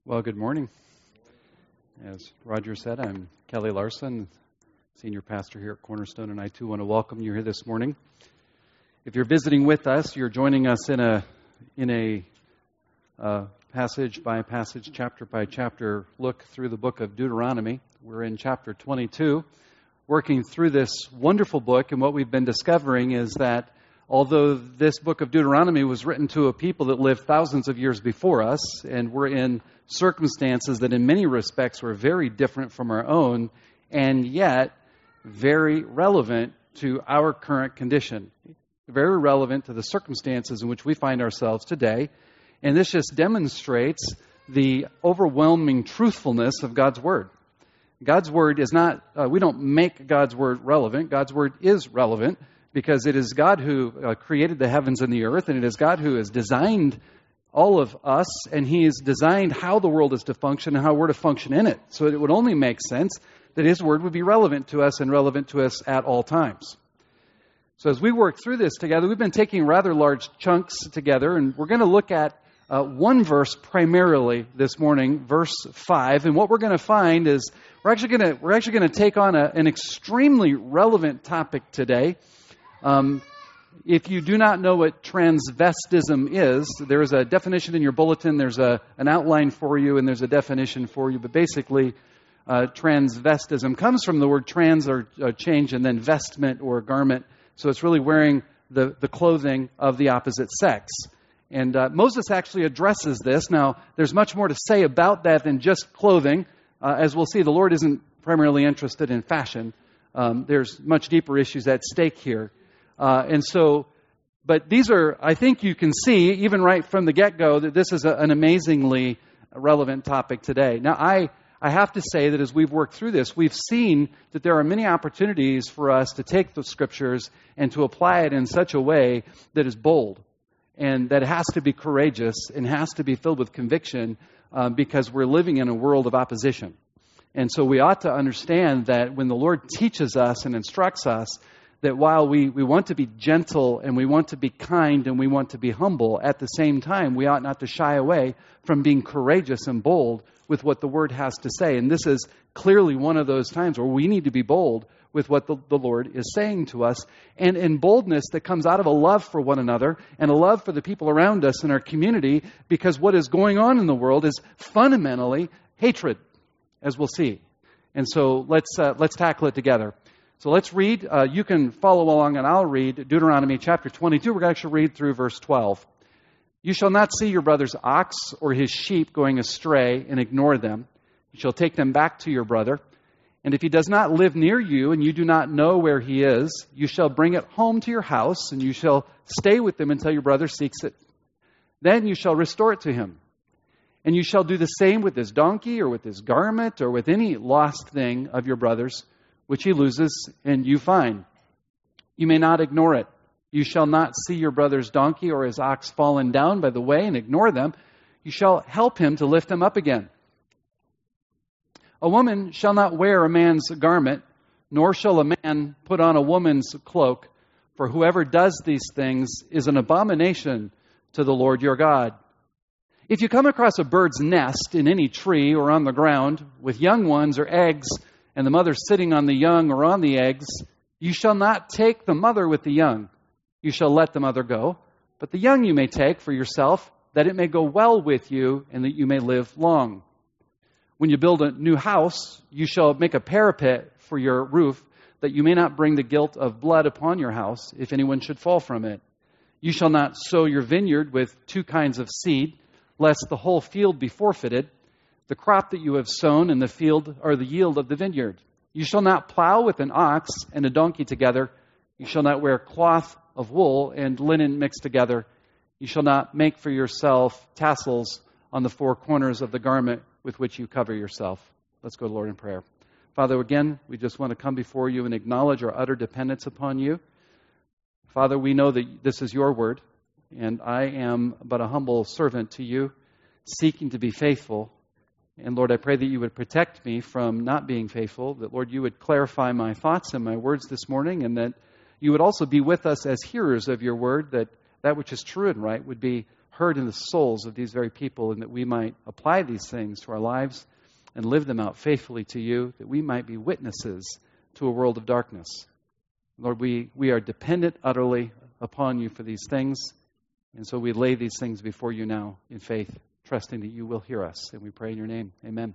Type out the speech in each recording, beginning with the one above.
Well, good morning. As Roger said, I'm Kelly Larson, senior pastor here at Cornerstone, and I too want to welcome you here this morning. If you're visiting with us, you're joining us in a passage by passage, chapter by chapter look through the book of Deuteronomy. We're in chapter 22, working through this wonderful book, and what we've been discovering is that although this book of Deuteronomy was written to a people that lived thousands of years before us, and were in circumstances that in many respects were very different from our own, and yet very relevant to our current condition, very relevant to the circumstances in which we find ourselves today. And this just demonstrates the overwhelming truthfulness of God's Word. God's Word is not, we don't make God's Word relevant. God's Word is relevant because it is God who created the heavens and the earth, and it is God who has designed all of us, and He has designed how the world is to function and how we're to function in it. So it would only make sense that His Word would be relevant to us and relevant to us at all times. So as we work through this together, we've been taking rather large chunks together, and we're going to look at one verse primarily this morning, verse 5. And what we're going to find is we're actually going to take on an extremely relevant topic today. If you do not know what transvestism is, there is a definition in your bulletin. There's an outline for you, and there's a definition for you. But basically, transvestism comes from the word trans, or change, and then vestment or garment. So it's really wearing the clothing of the opposite sex. And Moses actually addresses this. Now, there's much more to say about that than just clothing. As we'll see, the Lord isn't primarily interested in fashion. There's much deeper issues at stake here. But these are, I think you can see, even right from the get-go, that this is an amazingly relevant topic today. Now, I have to say that as we've worked through this, we've seen that there are many opportunities for us to take the Scriptures and to apply it in such a way that is bold, and that has to be courageous and has to be filled with conviction because we're living in a world of opposition. And so we ought to understand that when the Lord teaches us and instructs us, that while we want to be gentle and we want to be kind and we want to be humble, at the same time, we ought not to shy away from being courageous and bold with what the Word has to say. And this is clearly one of those times where we need to be bold with what the Lord is saying to us. And in boldness that comes out of a love for one another and a love for the people around us in our community, because what is going on in the world is fundamentally hatred, as we'll see. And so let's tackle it together. So let's read. You can follow along, and I'll read Deuteronomy chapter 22. We're going to actually read through verse 12. You shall not see your brother's ox or his sheep going astray and ignore them. You shall take them back to your brother. And if he does not live near you and you do not know where he is, you shall bring it home to your house, and you shall stay with them until your brother seeks it. Then you shall restore it to him. And you shall do the same with his donkey or with his garment or with any lost thing of your brother's, which he loses and you find. You may not ignore it. You shall not see your brother's donkey or his ox fallen down by the way and ignore them. You shall help him to lift them up again. A woman shall not wear a man's garment, nor shall a man put on a woman's cloak, for whoever does these things is an abomination to the Lord your God. If you come across a bird's nest in any tree or on the ground with young ones or eggs, and the mother sitting on the young or on the eggs, you shall not take the mother with the young. You shall let the mother go, but the young you may take for yourself, that it may go well with you and that you may live long. When you build a new house, you shall make a parapet for your roof, that you may not bring the guilt of blood upon your house, if anyone should fall from it. You shall not sow your vineyard with two kinds of seed, lest the whole field be forfeited. The crop that you have sown in the field are the yield of the vineyard. You shall not plow with an ox and a donkey together. You shall not wear cloth of wool and linen mixed together. You shall not make for yourself tassels on the four corners of the garment with which you cover yourself. Let's go to the Lord in prayer. Father, again, we just want to come before you and acknowledge our utter dependence upon you. Father, we know that this is your word, and I am but a humble servant to you, seeking to be faithful. And Lord, I pray that you would protect me from not being faithful, that, Lord, you would clarify my thoughts and my words this morning, and that you would also be with us as hearers of your word, that which is true and right would be hurt in the souls of these very people, and that we might apply these things to our lives and live them out faithfully to you, that we might be witnesses to a world of darkness. Lord, we are dependent utterly upon you for these things, and so we lay these things before you now in faith, trusting that you will hear us, and we pray in your name. Amen.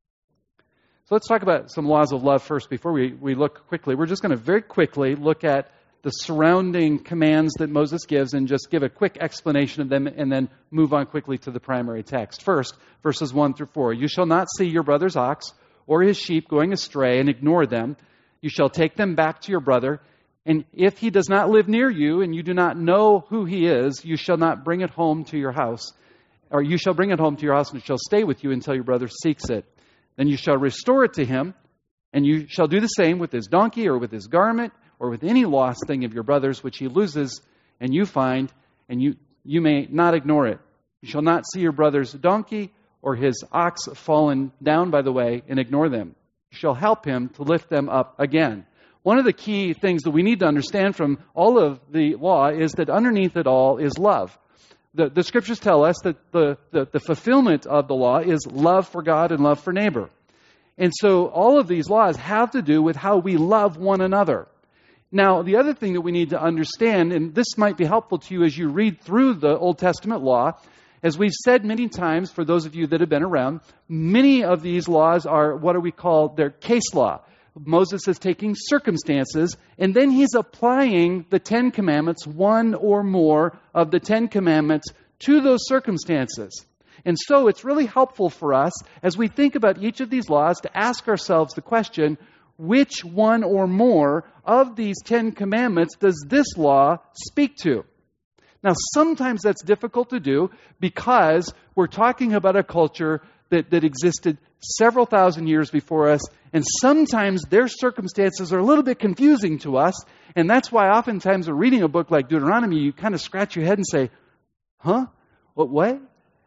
So let's talk about some laws of love first before we look quickly. We're just going to very quickly look at the surrounding commands that Moses gives and just give a quick explanation of them and then move on quickly to the primary text. First, verses 1 through 4. You shall not see your brother's ox or his sheep going astray and ignore them. You shall take them back to your brother. And if he does not live near you and you do not know who he is, you shall not bring it home to your house. Or you shall bring it home to your house and it shall stay with you until your brother seeks it. Then you shall restore it to him, and you shall do the same with his donkey or with his garment or with any lost thing of your brother's which he loses and you find, and you may not ignore it. You shall not see your brother's donkey or his ox fallen down by the way and ignore them. You shall help him to lift them up again. One of the key things that we need to understand from all of the law is that underneath it all is love. The scriptures tell us that the fulfillment of the law is love for God and love for neighbor. And so all of these laws have to do with how we love one another. Now, the other thing that we need to understand, and this might be helpful to you as you read through the Old Testament law, as we've said many times, for those of you that have been around, many of these laws are what we call their case law. Moses is taking circumstances, and then he's applying the Ten Commandments, one or more of the Ten Commandments, to those circumstances. And so it's really helpful for us, as we think about each of these laws, to ask ourselves the question, which one or more of these Ten Commandments does this law speak to? Now, sometimes that's difficult to do because we're talking about a culture that existed several thousand years before us, and sometimes their circumstances are a little bit confusing to us, and that's why oftentimes we're reading a book like Deuteronomy, you kind of scratch your head and say, huh? What?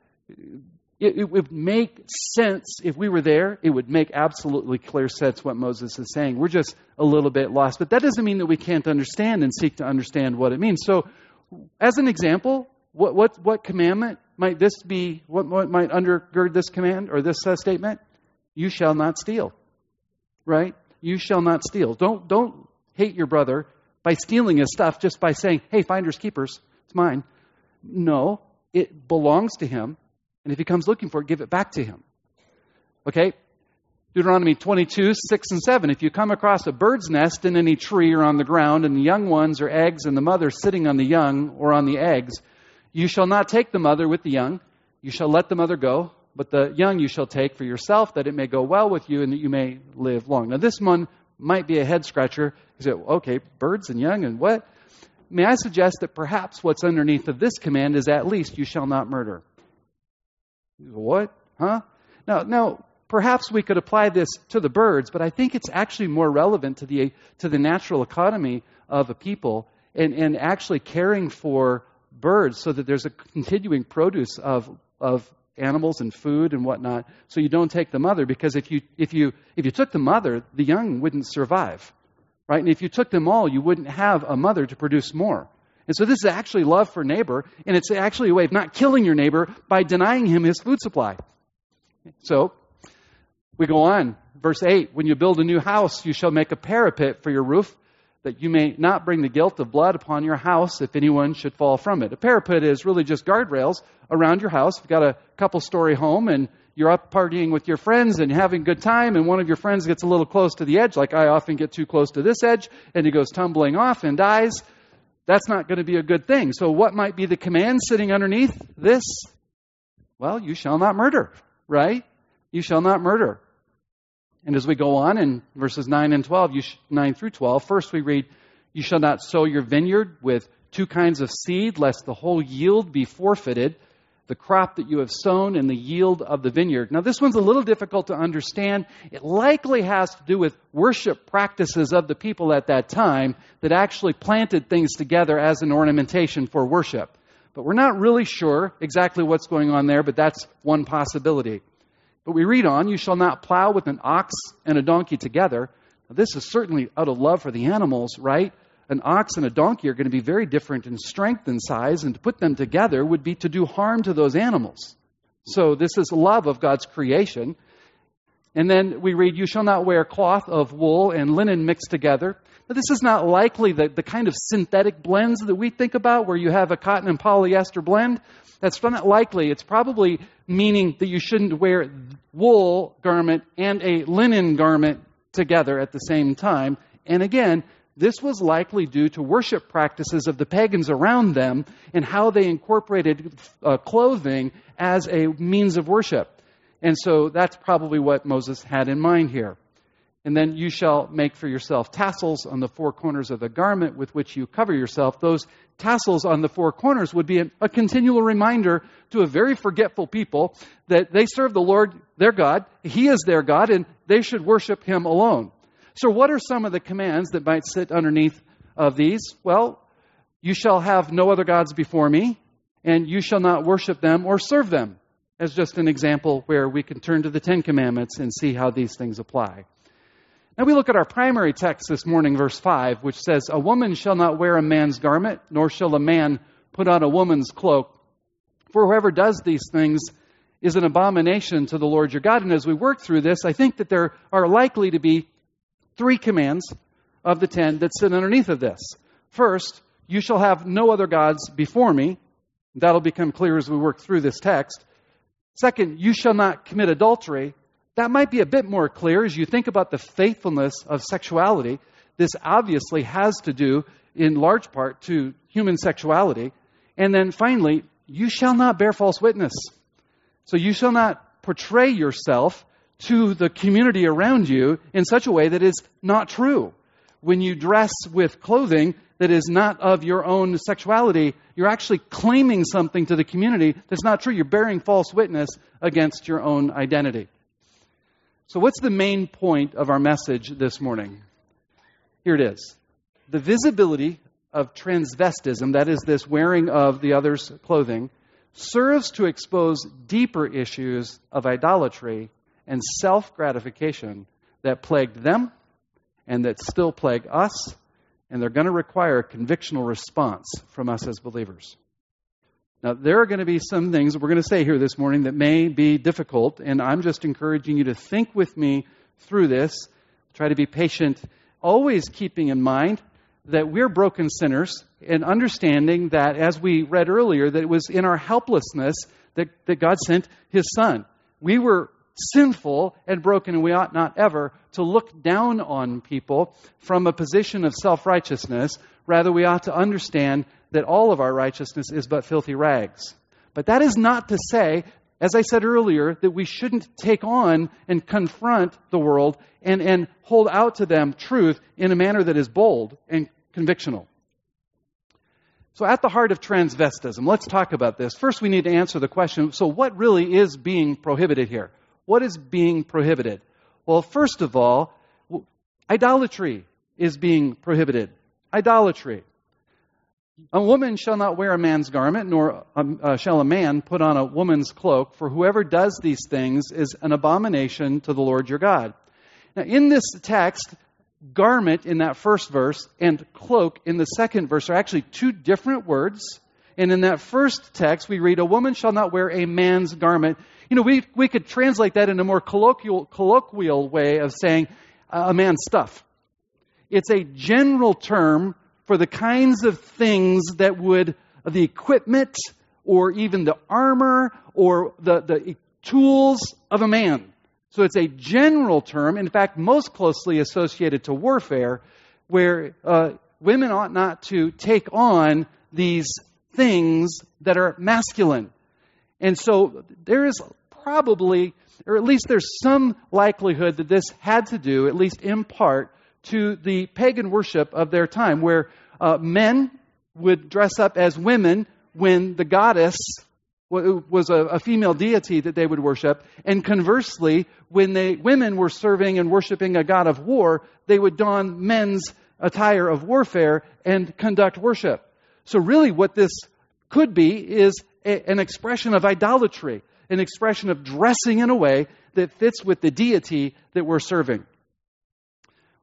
It would make sense if we were there. It would make absolutely clear sense what Moses is saying. We're just a little bit lost, but that doesn't mean that we can't understand and seek to understand what it means. So, as an example, what commandment might this be? What might undergird this command or this statement? You shall not steal. Right? You shall not steal. Don't hate your brother by stealing his stuff just by saying, hey, finders keepers, it's mine. No, it belongs to him. And if he comes looking for it, give it back to him. Okay? Deuteronomy 22, 6 and 7. If you come across a bird's nest in any tree or on the ground, and the young ones or eggs and the mother sitting on the young or on the eggs, you shall not take the mother with the young. You shall let the mother go, but the young you shall take for yourself, that it may go well with you and that you may live long. Now, this one might be a head scratcher. You say, okay, birds and young and what? May I suggest that perhaps what's underneath of this command is at least you shall not murder. What? Huh? Now, perhaps we could apply this to the birds, but I think it's actually more relevant to the natural economy of a people and actually caring for birds so that there's a continuing produce of animals and food and whatnot. So you don't take the mother, because if you took the mother, the young wouldn't survive, right? And if you took them all, you wouldn't have a mother to produce more. And so this is actually love for neighbor, and it's actually a way of not killing your neighbor by denying him his food supply. So we go on. Verse 8, when you build a new house, you shall make a parapet for your roof, that you may not bring the guilt of blood upon your house if anyone should fall from it. A parapet is really just guardrails around your house. If you've got a couple-story home and you're up partying with your friends and having a good time, and one of your friends gets a little close to the edge, like I often get too close to this edge, and he goes tumbling off and dies, that's not going to be a good thing. So what might be the command sitting underneath this? Well, you shall not murder, right? You shall not murder. And as we go on in verses 9 and 12, 9 through 12, first we read, you shall not sow your vineyard with two kinds of seed, lest the whole yield be forfeited, the crop that you have sown and the yield of the vineyard. Now, this one's a little difficult to understand. It likely has to do with worship practices of the people at that time that actually planted things together as an ornamentation for worship. But we're not really sure exactly what's going on there, but that's one possibility. But we read on, you shall not plow with an ox and a donkey together. Now, this is certainly out of love for the animals, right? an ox and a donkey are going to be very different in strength and size, and to put them together would be to do harm to those animals. So this is love of God's creation. And then we read, you shall not wear cloth of wool and linen mixed together. Now, this is not likely the kind of synthetic blends that we think about, where you have a cotton and polyester blend. That's not likely. It's probably meaning that you shouldn't wear wool garment and a linen garment together at the same time. And again, this was likely due to worship practices of the pagans around them and how they incorporated clothing as a means of worship. And so that's probably what Moses had in mind here. And then you shall make for yourself tassels on the four corners of the garment with which you cover yourself. Those tassels on the four corners would be a continual reminder to a very forgetful people that they serve the Lord, their God. He is their God, and they should worship Him alone. So what are some of the commands that might sit underneath of these? Well, you shall have no other gods before me, and you shall not worship them or serve them, as just an example where we can turn to the Ten Commandments and see how these things apply. Now we look at our primary text this morning, verse 5, which says, a woman shall not wear a man's garment, nor shall a man put on a woman's cloak. For whoever does these things is an abomination to the Lord your God. And as we work through this, I think that there are likely to be 3 commands of the 10 that sit underneath of this. First, you shall have no other gods before me. That'll become clear as we work through this text. Second, you shall not commit adultery. That might be a bit more clear as you think about the faithfulness of sexuality. This obviously has to do, in large part, to human sexuality. And then finally, you shall not bear false witness. So you shall not portray yourself to the community around you in such a way that is not true. When you dress with clothing that is not of your own sexuality, you're actually claiming something to the community that's not true. You're bearing false witness against your own identity. So what's the main point of our message this morning? Here it is. The visibility of transvestism, that is this wearing of the other's clothing, serves to expose deeper issues of idolatry and self-gratification that plagued them and that still plague us, and they're going to require a convictional response from us as believers. Now, there are going to be some things we're going to say here this morning that may be difficult, and I'm just encouraging you to think with me through this. Try to be patient, always keeping in mind that we're broken sinners, and understanding that, as we read earlier, that it was in our helplessness that God sent His Son. We were sinful and broken, and we ought not ever to look down on people from a position of self-righteousness. Rather, we ought to understand that all of our righteousness is but filthy rags. But that is not to say, as I said earlier, that we shouldn't take on and confront the world and hold out to them truth in a manner that is bold and convictional. So at the heart of transvestism, let's talk about this. First, we need to answer the question, so what really is being prohibited here? What is being prohibited? Well, first of all, idolatry is being prohibited. Idolatry. A woman shall not wear a man's garment, nor shall a man put on a woman's cloak, for whoever does these things is an abomination to the Lord your God. Now, in this text, garment in that first verse and cloak in the second verse are actually 2 different words. And in that first text, we read, a woman shall not wear a man's garment. You know, we could translate that in a more colloquial way of saying a man's stuff. It's a general term for the kinds of things that would, the equipment or even the armor or the tools of a man. So it's a general term, in fact, most closely associated to warfare, where women ought not to take on these things that are masculine. And so there is probably, or at least there's some likelihood that this had to do, at least in part, to the pagan worship of their time, where men would dress up as women when the goddess was a female deity that they would worship. And conversely, when women were serving and worshiping a god of war, they would don men's attire of warfare and conduct worship. So really what this could be is an expression of idolatry, an expression of dressing in a way that fits with the deity that we're serving.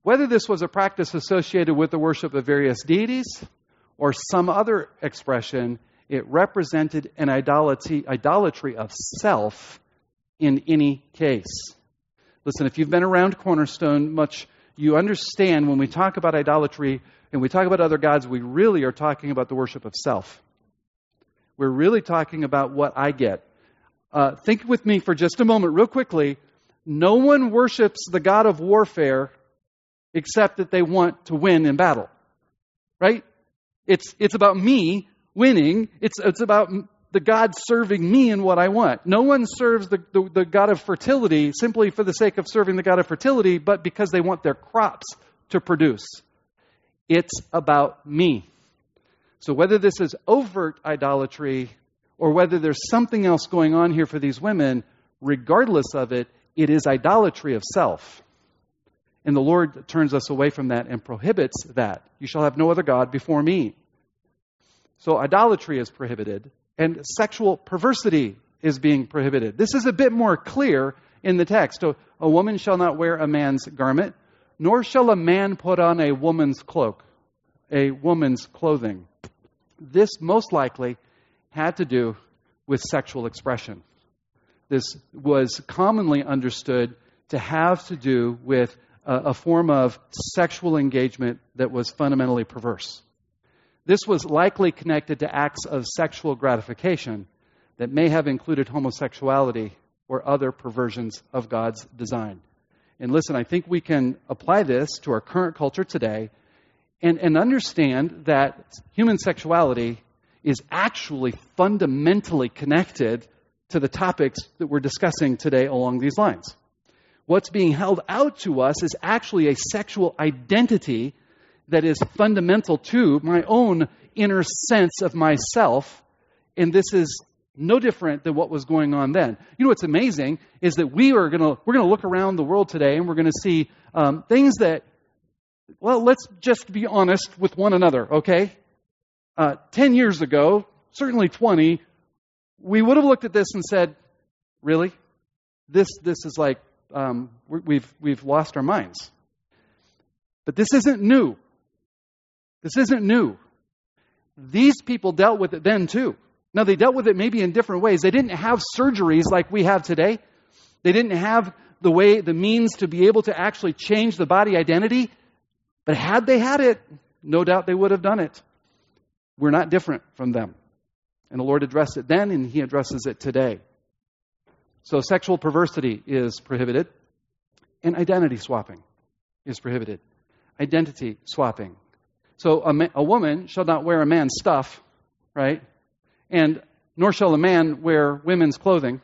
Whether this was a practice associated with the worship of various deities or some other expression, it represented an idolatry of self in any case. Listen, if you've been around Cornerstone much, you understand when we talk about idolatry and we talk about other gods, we really are talking about the worship of self. We're really talking about what I get. Think with me for just a moment, real quickly. No one worships the god of warfare except that they want to win in battle, right? It's about me winning. It's about the God serving me in what I want. No one serves the God of fertility simply for the sake of serving the God of fertility, but because they want their crops to produce. It's about me. So whether this is overt idolatry or whether there's something else going on here for these women, regardless of it, it is idolatry of self. And the Lord turns us away from that and prohibits that. You shall have no other God before me. So idolatry is prohibited, and sexual perversity is being prohibited. This is a bit more clear in the text. A woman shall not wear a man's garment, nor shall a man put on a woman's cloak, a woman's clothing. This most likely had to do with sexual expression. This was commonly understood to have to do with a form of sexual engagement that was fundamentally perverse. This was likely connected to acts of sexual gratification that may have included homosexuality or other perversions of God's design. And listen, I think we can apply this to our current culture today and understand that human sexuality is actually fundamentally connected to the topics that we're discussing today along these lines. What's being held out to us is actually a sexual identity that is fundamental to my own inner sense of myself, and this is no different than what was going on then. You know what's amazing is that we're going to look around the world today and we're going to see things that, well, let's just be honest with one another, okay? 10 years ago, certainly 20, we would have looked at this and said, really? This is like, we've lost our minds. But this isn't new. This isn't new. These people dealt with it then too. Now, they dealt with it maybe in different ways. They didn't have surgeries like we have today. They didn't have the means to be able to actually change the body identity. But had they had it, no doubt they would have done it. We're not different from them. And the Lord addressed it then, and He addresses it today. So sexual perversity is prohibited, and identity swapping is prohibited. Identity swapping. So a woman shall not wear a man's stuff, right? And nor shall a man wear women's clothing.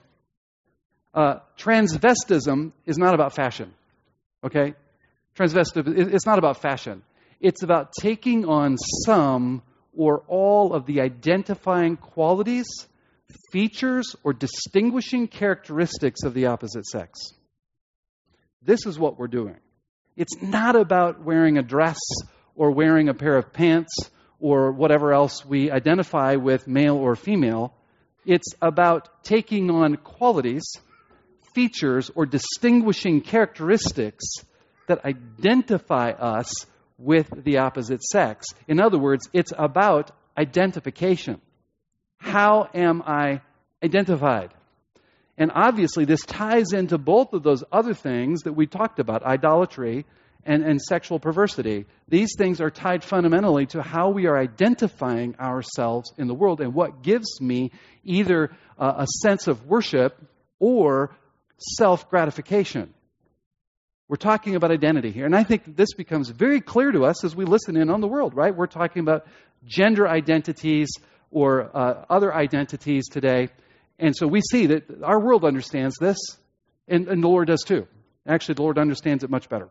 Transvestism is not about fashion, okay? Transvestism, it's not about fashion. It's about taking on some or all of the identifying qualities, features, or distinguishing characteristics of the opposite sex. This is what we're doing. It's not about wearing a dress or wearing a pair of pants or whatever else we identify with, male or female. It's about taking on qualities, features, or distinguishing characteristics that identify us with the opposite sex. In other words, it's about identification. How am I identified? And obviously, this ties into both of those other things that we talked about, idolatry and sexual perversity. These things are tied fundamentally to how we are identifying ourselves in the world and what gives me either a sense of worship or self-gratification. We're talking about identity here. And I think this becomes very clear to us as we listen in on the world, right? We're talking about gender identities or other identities today. And so we see that our world understands this, and the Lord does too. Actually, the Lord understands it much better.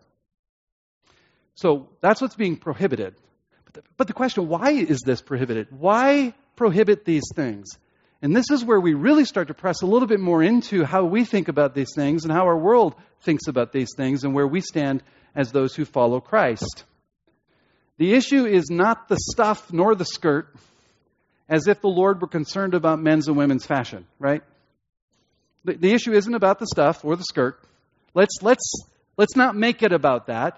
So that's what's being prohibited. But the question, why is this prohibited? Why prohibit these things? And this is where we really start to press a little bit more into how we think about these things and how our world thinks about these things and where we stand as those who follow Christ. The issue is not the stuff nor the skirt, as if the Lord were concerned about men's and women's fashion, right? The issue isn't about the stuff or the skirt. Let's not make it about that.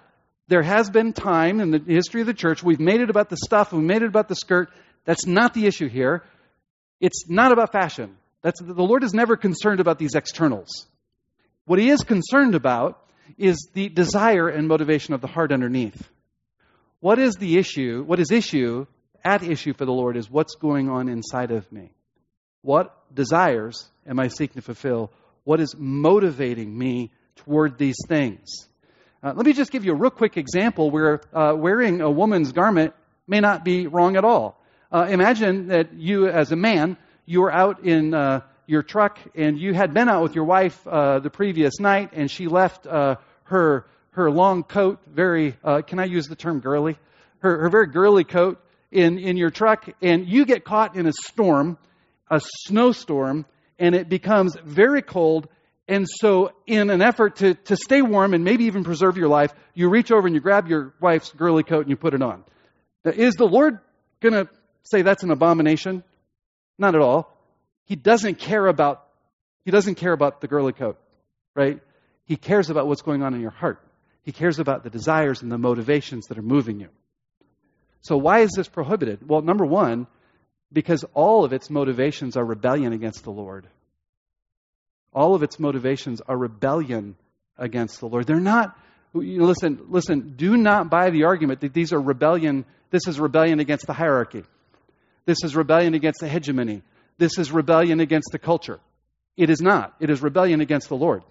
There has been time in the history of the church, we've made it about the stuff, we've made it about the skirt. That's not the issue here. It's not about fashion. The Lord is never concerned about these externals. What he is concerned about is the desire and motivation of the heart underneath. What is the issue? What is at issue for the Lord is what's going on inside of me. What desires am I seeking to fulfill? What is motivating me toward these things? Let me just give you a real quick example where wearing a woman's garment may not be wrong at all. Imagine that you, as a man, you were out in your truck and you had been out with your wife the previous night, and she left her long coat, very, can I use the term girly? Her very girly coat in your truck, and you get caught in a storm, a snowstorm, and it becomes very cold. And so in an effort to stay warm and maybe even preserve your life, you reach over and you grab your wife's girly coat and you put it on. Now, is the Lord going to say that's an abomination? Not at all. He doesn't care about the girly coat, right? He cares about what's going on in your heart. He cares about the desires and the motivations that are moving you. So why is this prohibited? Well, number one, because all of its motivations are rebellion against the Lord. All of its motivations are rebellion against the Lord. They're not, listen, do not buy the argument that these are rebellion. This is rebellion against the hierarchy. This is rebellion against the hegemony. This is rebellion against the culture. It is not. It is rebellion against the Lord.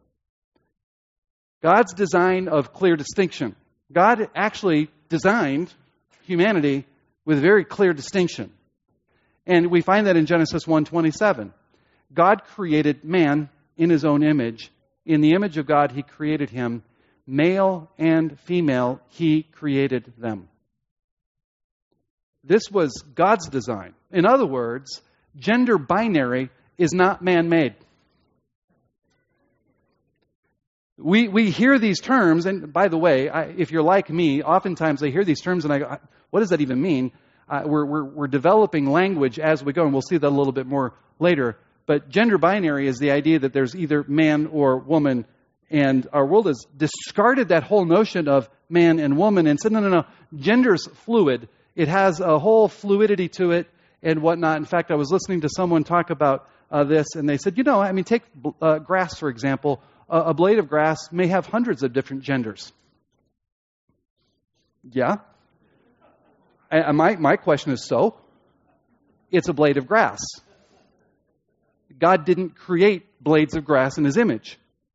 God's design of clear distinction. God actually designed humanity with very clear distinction. And we find that in Genesis 1:27. God created man in his own image. In the image of God, he created him. Male and female, he created them. This was God's design. In other words, gender binary is not man-made. We hear these terms, and by the way, if you're like me, oftentimes I hear these terms and I go, what does that even mean? We're developing language as we go, and we'll see that a little bit more later. But gender binary is the idea that there's either man or woman, and our world has discarded that whole notion of man and woman and said, no, gender's fluid. It has a whole fluidity to it and whatnot. In fact, I was listening to someone talk about this, and they said, take grass, for example. A blade of grass may have hundreds of different genders. Yeah. My question is, so? It's a blade of grass. God didn't create blades of grass in his image.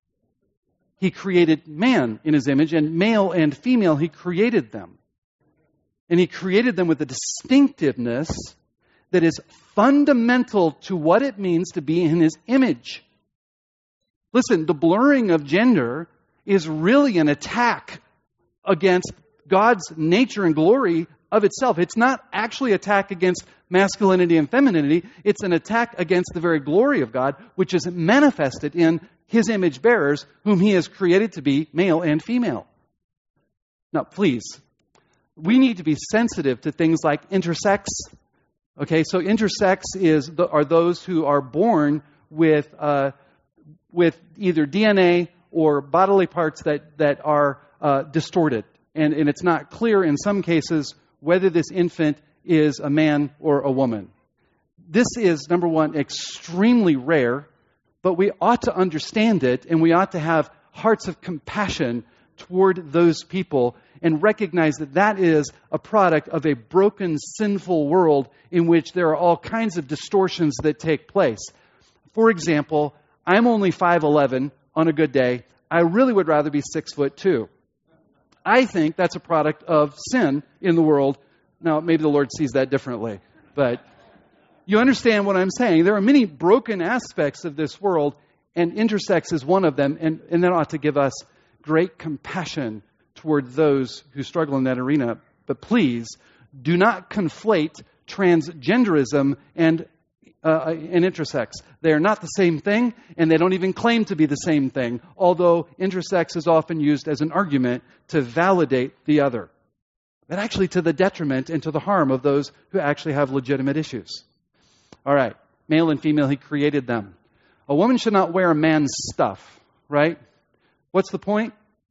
He created man in his image, and male and female, he created them. And he created them with a distinctiveness that is fundamental to what it means to be in his image. Listen, the blurring of gender is really an attack against God's nature and glory of itself. It's not actually an attack against masculinity and femininity. It's an attack against the very glory of God, which is manifested in his image bearers, whom he has created to be male and female. Now, please, we need to be sensitive to things like intersex. Okay, so intersex are those who are born with either DNA or bodily parts that are distorted. And it's not clear in some cases whether this infant is a man or a woman. This is, number one, extremely rare, but we ought to understand it, and we ought to have hearts of compassion toward those people and recognize that that is a product of a broken, sinful world in which there are all kinds of distortions that take place. For example, I'm only 5'11" on a good day. I really would rather be 6'2". I think that's a product of sin in the world. Now, maybe the Lord sees that differently, but you understand what I'm saying. There are many broken aspects of this world, and intersex is one of them, and that ought to give us great compassion toward those who struggle in that arena. But please, do not conflate transgenderism and intersex. They are not the same thing, and they don't even claim to be the same thing, although intersex is often used as an argument to validate the other. But actually to the detriment and to the harm of those who actually have legitimate issues. All right, male and female, he created them. A woman should not wear a man's stuff, right? What's the point?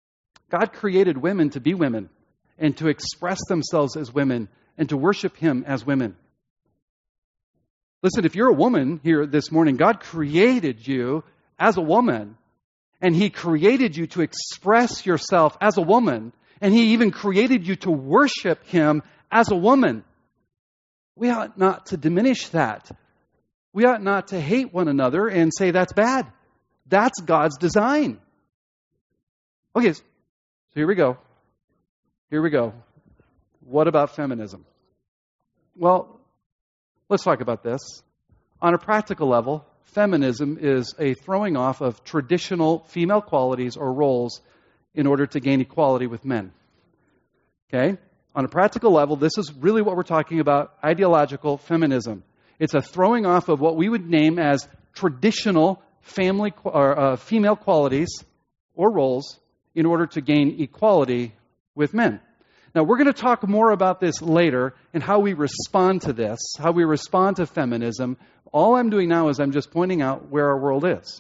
God created women to be women and to express themselves as women and to worship Him as women. Listen, if you're a woman here this morning, God created you as a woman, and He created you to express yourself as a woman, and He even created you to worship Him as a woman. We ought not to diminish that. We ought not to hate one another and say that's bad. That's God's design. Okay, so here we go. Here we go. What about feminism? Well, let's talk about this. On a practical level, feminism is a throwing off of traditional female qualities or roles in order to gain equality with men. Okay? On a practical level, this is really what we're talking about, ideological feminism. It's a throwing off of what we would name as traditional female qualities or roles in order to gain equality with men. Now, we're going to talk more about this later and how we respond to this, how we respond to feminism. All I'm doing now is I'm just pointing out where our world is.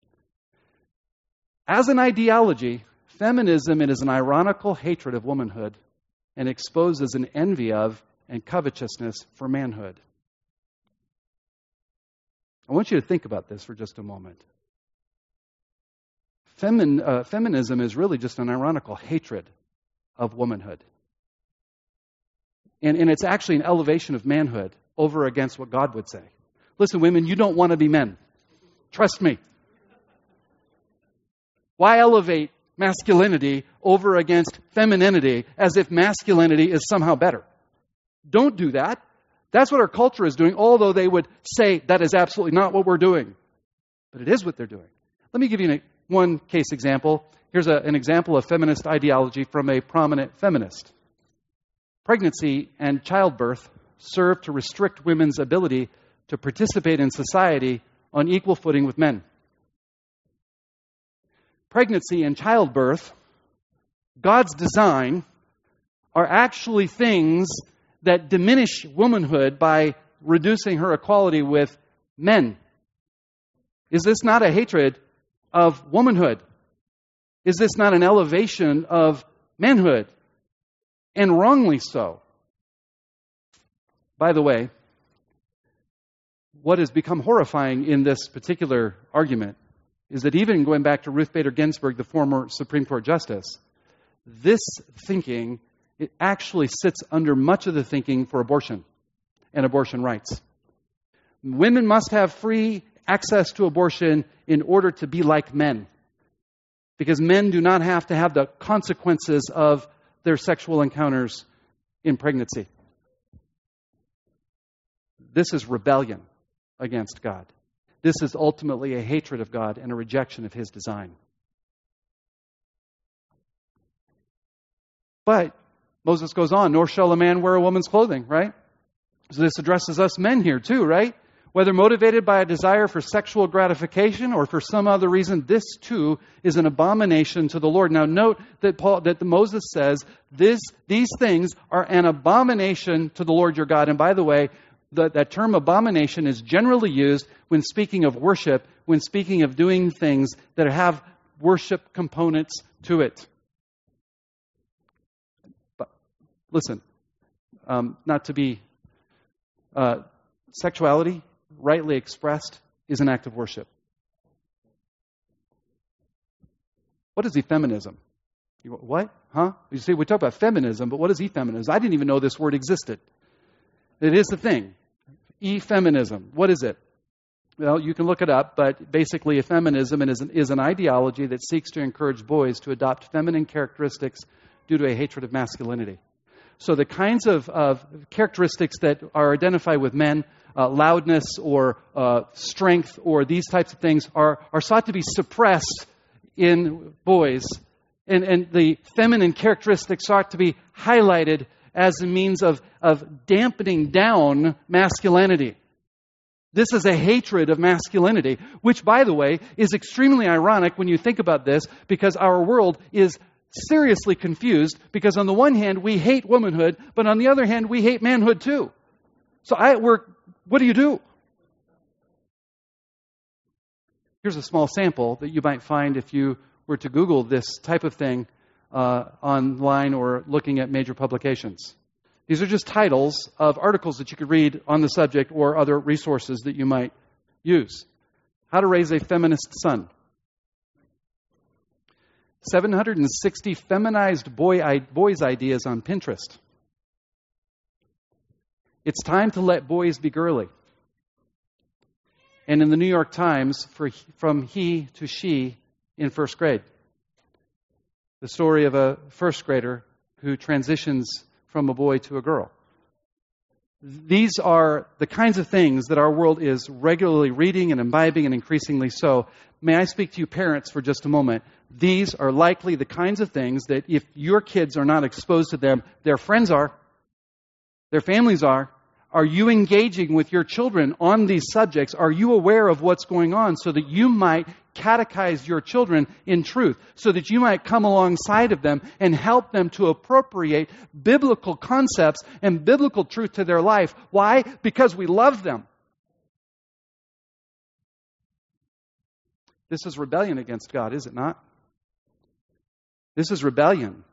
As an ideology, feminism is an ironical hatred of womanhood and exposes an envy of and covetousness for manhood. I want you to think about this for just a moment. Feminism is really just an ironical hatred of womanhood. And it's actually an elevation of manhood over against what God would say. Listen, women, you don't want to be men. Trust me. Why elevate masculinity over against femininity as if masculinity is somehow better? Don't do that. That's what our culture is doing, although they would say that is absolutely not what we're doing. But it is what they're doing. Let me give you one case example. Here's an example of feminist ideology from a prominent feminist. Pregnancy and childbirth serve to restrict women's ability to participate in society on equal footing with men. Pregnancy and childbirth, God's design, are actually things that diminish womanhood by reducing her equality with men. Is this not a hatred of womanhood? Is this not an elevation of manhood? And wrongly so. By the way, what has become horrifying in this particular argument is that even going back to Ruth Bader Ginsburg, the former Supreme Court Justice, this thinking, it actually sits under much of the thinking for abortion and abortion rights. Women must have free access to abortion in order to be like men, because men do not have to have the consequences of their sexual encounters in pregnancy. This is rebellion against God. This is ultimately a hatred of God and a rejection of His design. But Moses goes on, nor shall a man wear a woman's clothing, right? So this addresses us men here too, right? Whether motivated by a desire for sexual gratification or for some other reason, this too is an abomination to the Lord. Now note that Moses says these things are an abomination to the Lord your God. And by the way, that term abomination is generally used when speaking of worship, when speaking of doing things that have worship components to it. But listen, not to be sexuality, rightly expressed, is an act of worship. What is effeminism? You go, what? Huh? You see, we talk about feminism, but what is effeminism? I didn't even know this word existed. It is the thing. Effeminism. What is it? Well, you can look it up, but basically effeminism is an ideology that seeks to encourage boys to adopt feminine characteristics due to a hatred of masculinity. So the kinds of characteristics that are identified with men, loudness or strength or these types of things are sought to be suppressed in boys. And the feminine characteristics sought to be highlighted as a means of dampening down masculinity. This is a hatred of masculinity, which, by the way, is extremely ironic when you think about this, because our world is seriously confused, because on the one hand, we hate womanhood, but on the other hand, we hate manhood too. So what do you do? Here's a small sample that you might find if you were to Google this type of thing. online or looking at major publications. These are just titles of articles that you could read on the subject or other resources that you might use. How to raise a feminist son. 760 feminized boys' ideas on Pinterest. It's time to let boys be girly. And in the New York Times, from he to she in first grade. The story of a first grader who transitions from a boy to a girl. These are the kinds of things that our world is regularly reading and imbibing, and increasingly so. May I speak to you parents for just a moment? These are likely the kinds of things that if your kids are not exposed to them, their friends are, their families are. Are you engaging with your children on these subjects? Are you aware of what's going on so that you might catechize your children in truth, so that you might come alongside of them and help them to appropriate biblical concepts and biblical truth to their life? Why? Because we love them. This is rebellion against God, is it not? This is rebellion.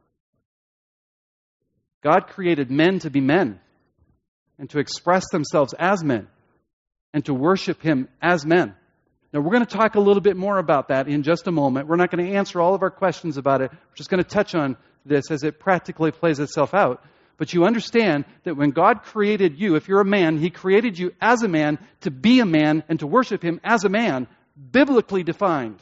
God created men to be men and to express themselves as men and to worship Him as men. Now, we're going to talk a little bit more about that in just a moment. We're not going to answer all of our questions about it. We're just going to touch on this as it practically plays itself out. But you understand that when God created you, if you're a man, He created you as a man to be a man and to worship Him as a man, biblically defined.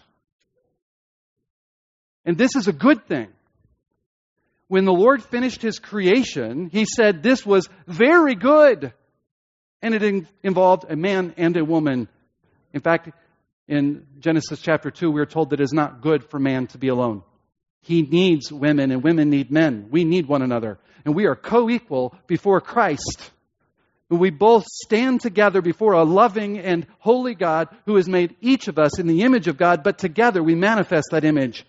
And this is a good thing. When the Lord finished His creation, He said this was very good. And it involved a man and a woman. In fact, in Genesis chapter 2, we are told that it is not good for man to be alone. He needs women and women need men. We need one another. And we are co-equal before Christ. We both stand together before a loving and holy God who has made each of us in the image of God, but together we manifest that image.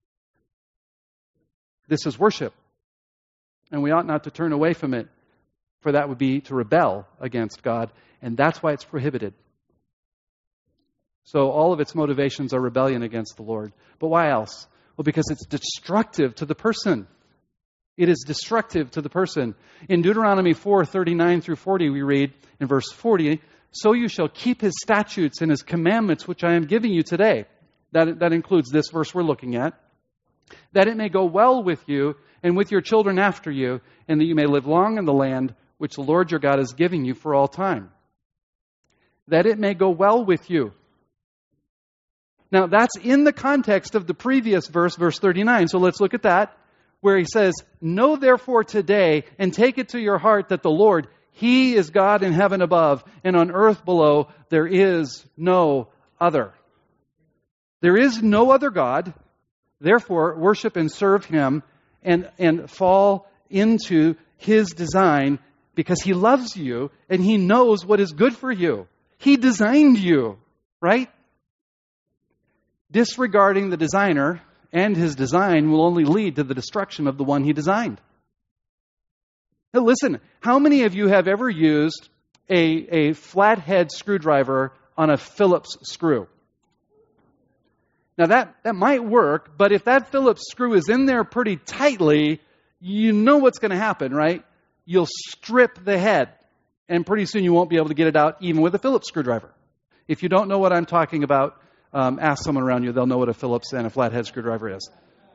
This is worship. And we ought not to turn away from it, for that would be to rebel against God. And that's why it's prohibited. So all of its motivations are rebellion against the Lord. But why else? Well, because it's destructive to the person. It is destructive to the person. In Deuteronomy 4:39 through 40, we read in verse 40, "So you shall keep His statutes and His commandments, which I am giving you today." That includes this verse we're looking at. "That it may go well with you and with your children after you, and that you may live long in the land which the Lord your God is giving you for all time." That it may go well with you. Now, that's in the context of the previous verse, verse 39. So let's look at that, where He says, "Know therefore today, and take it to your heart that the Lord, He is God in heaven above, and on earth below, there is no other." There is no other God. Therefore, worship and serve Him and fall into His design, because He loves you and He knows what is good for you. He designed you, right? Disregarding the designer and His design will only lead to the destruction of the one He designed. Now listen, how many of you have ever used a flathead screwdriver on a Phillips screw? Now that might work, but if that Phillips screw is in there pretty tightly, you know what's going to happen, right? You'll strip the head, and pretty soon you won't be able to get it out even with a Phillips screwdriver. If you don't know what I'm talking about, ask someone around you. They'll know what a Phillips and a flathead screwdriver is.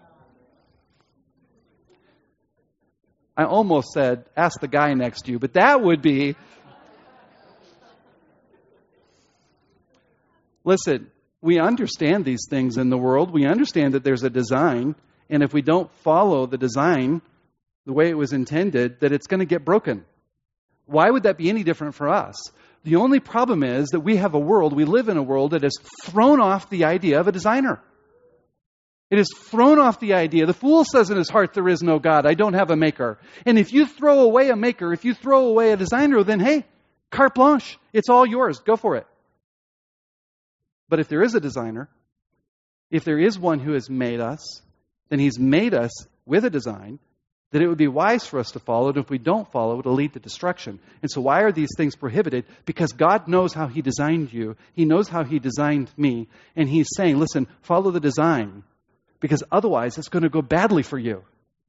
I almost said, ask the guy next to you, but that would be... Listen, we understand these things in the world. We understand that there's a design, and if we don't follow the design the way it was intended, that it's going to get broken. Why would that be any different for us? The only problem is that we live in a world that has thrown off the idea of a designer. It has thrown off the idea. The fool says in his heart, there is no God. I don't have a maker. And if you throw away a maker, if you throw away a designer, then hey, carte blanche. It's all yours. Go for it. But if there is a designer, if there is one who has made us, then He's made us with a design that it would be wise for us to follow. And if we don't follow, it'll lead to destruction. And so why are these things prohibited? Because God knows how He designed you. He knows how He designed me. And He's saying, listen, follow the design. because otherwise it's going to go badly for you.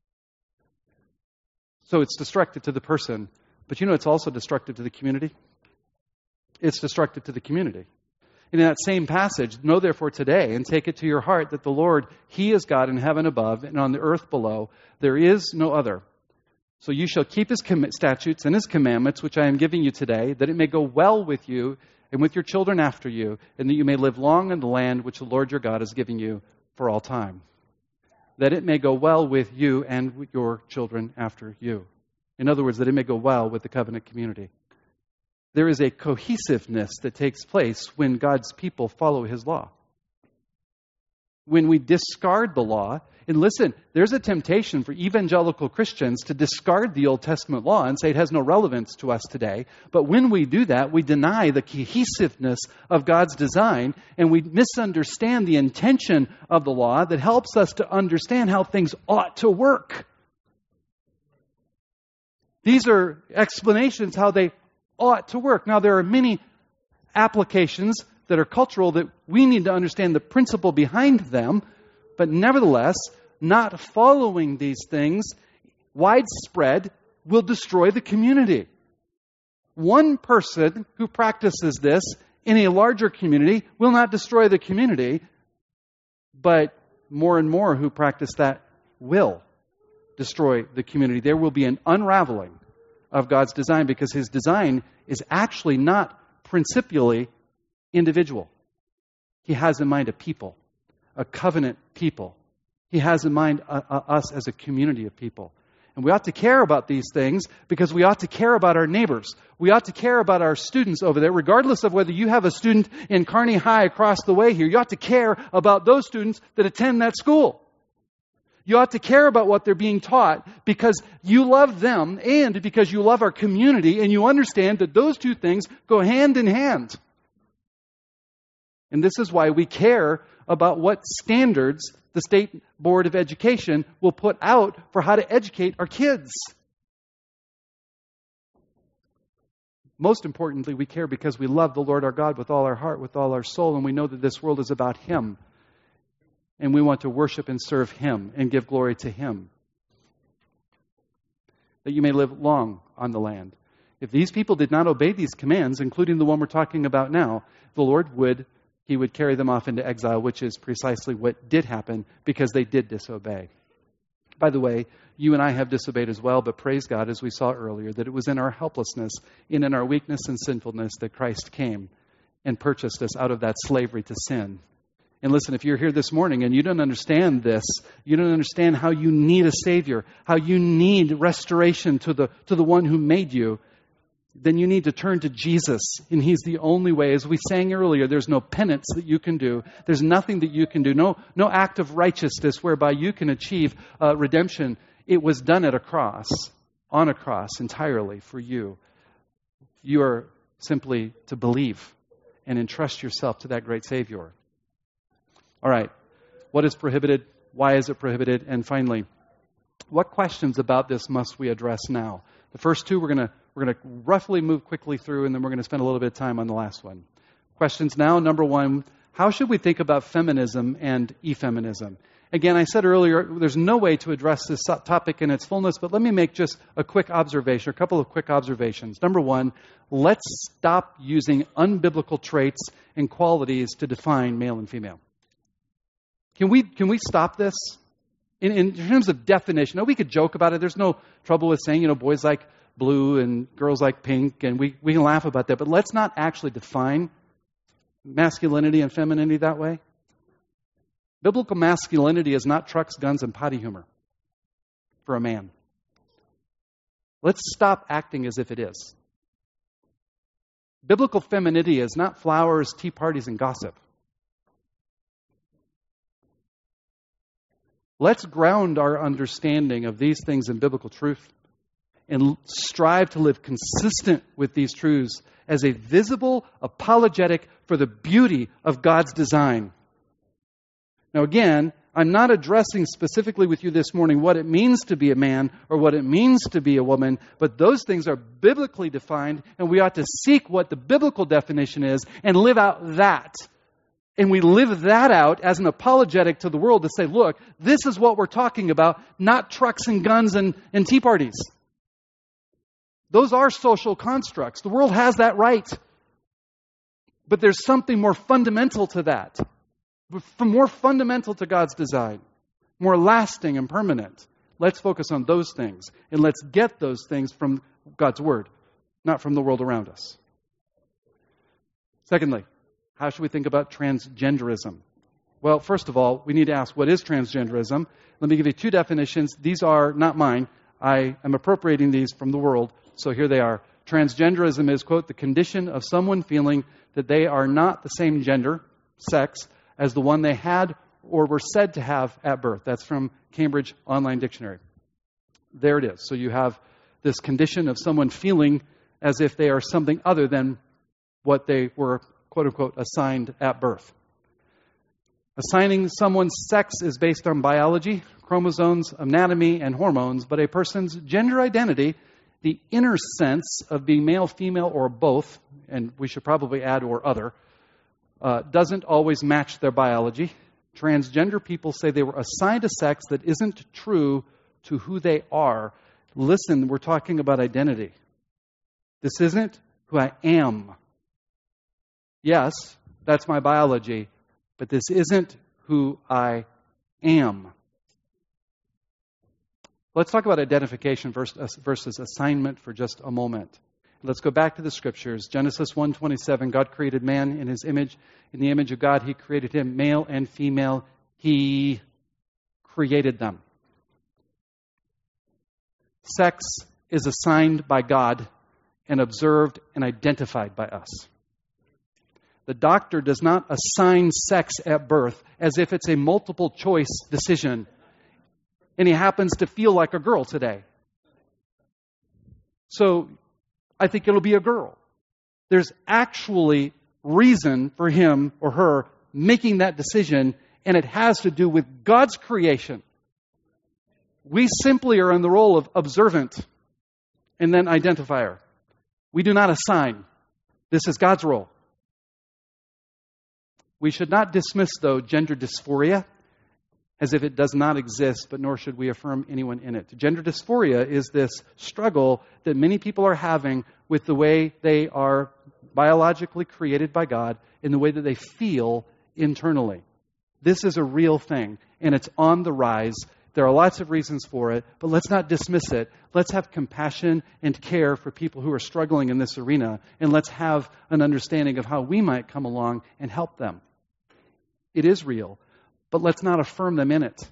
So it's destructive to the person, but it's also destructive to the community. It's destructive to the community. And in that same passage, know therefore today and take it to your heart that the Lord, He is God in heaven above and on the earth below. There is no other. So you shall keep His statutes and His commandments, which I am giving you today, that it may go well with you and with your children after you, and that you may live long in the land which the Lord your God is giving you for all time. That it may go well with you and with your children after you. In other words, that it may go well with the covenant community. There is a cohesiveness that takes place when God's people follow His law. When we discard the law, and listen, there's a temptation for evangelical Christians to discard the Old Testament law and say it has no relevance to us today. But when we do that, we deny the cohesiveness of God's design, and we misunderstand the intention of the law that helps us to understand how things ought to work. These are explanations how they ought to work. Now, there are many applications that are cultural that we need to understand the principle behind them, but nevertheless, not following these things widespread will destroy the community. One person who practices this in a larger community will not destroy the community, but more and more who practice that will destroy the community. There will be an unraveling of God's design because His design is actually not principially individual. He has in mind a people, a covenant people. He has in mind us as a community of people. And we ought to care about these things because we ought to care about our neighbors. We ought to care about our students over there, regardless of whether you have a student in Kearney High across the way here. You ought to care about those students that attend that school. You ought to care about what they're being taught because you love them and because you love our community and you understand that those two things go hand in hand. And this is why we care about what standards the State Board of Education will put out for how to educate our kids. Most importantly, we care because we love the Lord our God with all our heart, with all our soul, and we know that this world is about Him. And we want to worship and serve Him and give glory to Him. That you may live long on the land. If these people did not obey these commands, including the one we're talking about now, the Lord would carry them off into exile, which is precisely what did happen because they did disobey. By the way, you and I have disobeyed as well, but praise God, as we saw earlier, that it was in our helplessness and in our weakness and sinfulness that Christ came and purchased us out of that slavery to sin. And listen, if you're here this morning and you don't understand this, you don't understand how you need a Savior, how you need restoration to the one who made you, then you need to turn to Jesus. And He's the only way. As we sang earlier, there's no penance that you can do. There's nothing that you can do. No act of righteousness whereby you can achieve redemption. It was done at a cross, on a cross entirely for you. You are simply to believe and entrust yourself to that great Savior. All right. What is prohibited? Why is it prohibited? And finally, what questions about this must we address now? The first two we're going to roughly move quickly through, and then we're going to spend a little bit of time on the last one. Questions now. Number one, how should we think about feminism and effeminism? Again, I said earlier, there's no way to address this topic in its fullness, but let me make just a quick observation, a couple of quick observations. Number one, let's stop using unbiblical traits and qualities to define male and female. Can we stop this? In terms of definition, now we could joke about it. There's no trouble with saying, boys like blue and girls like pink, and we can laugh about that. But let's not actually define masculinity and femininity that way. Biblical masculinity is not trucks, guns, and potty humor for a man. Let's stop acting as if it is. Biblical femininity is not flowers, tea parties, and gossip. Let's ground our understanding of these things in biblical truth and strive to live consistent with these truths as a visible apologetic for the beauty of God's design. Now again, I'm not addressing specifically with you this morning what it means to be a man or what it means to be a woman, but those things are biblically defined, and we ought to seek what the biblical definition is and live out that And we live that out as an apologetic to the world to say, look, this is what we're talking about, not trucks and guns and tea parties. Those are social constructs. The world has that right. But there's something more fundamental to that. More fundamental to God's design. More lasting and permanent. Let's focus on those things. And let's get those things from God's Word, not from the world around us. Secondly, how should we think about transgenderism? Well, first of all, we need to ask, what is transgenderism? Let me give you two definitions. These are not mine. I am appropriating these from the world, so here they are. Transgenderism is, quote, the condition of someone feeling that they are not the same gender, sex, as the one they had or were said to have at birth. That's from Cambridge Online Dictionary. There it is. So you have this condition of someone feeling as if they are something other than what they were, quote-unquote, assigned at birth. Assigning someone's sex is based on biology, chromosomes, anatomy, and hormones, but a person's gender identity, the inner sense of being male, female, or both, and we should probably add or other, doesn't always match their biology. Transgender people say they were assigned a sex that isn't true to who they are. Listen, we're talking about identity. This isn't who I am. Yes, that's my biology, but this isn't who I am. Let's talk about identification versus assignment for just a moment. Let's go back to the Scriptures. Genesis 1:27, God created man in His image. In the image of God, He created him, male and female. He created them. Sex is assigned by God and observed and identified by us. The doctor does not assign sex at birth as if it's a multiple choice decision, and he happens to feel like a girl today. So I think it'll be a girl. There's actually reason for him or her making that decision, and it has to do with God's creation. We simply are in the role of observant and then identifier. We do not assign. This is God's role. We should not dismiss, though, gender dysphoria as if it does not exist, but nor should we affirm anyone in it. Gender dysphoria is this struggle that many people are having with the way they are biologically created by God and the way that they feel internally. This is a real thing, and it's on the rise. There are lots of reasons for it, but let's not dismiss it. Let's have compassion and care for people who are struggling in this arena, and let's have an understanding of how we might come along and help them. It is real, but let's not affirm them in it.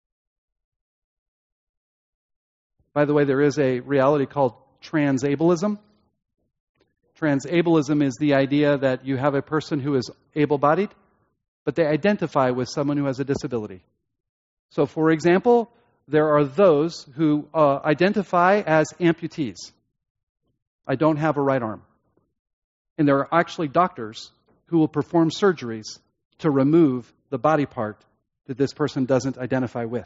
By the way, there is a reality called transableism. Transableism is the idea that you have a person who is able-bodied, but they identify with someone who has a disability. So, for example, there are those who identify as amputees. I don't have a right arm. And there are actually doctors who will perform surgeries to remove the body part that this person doesn't identify with.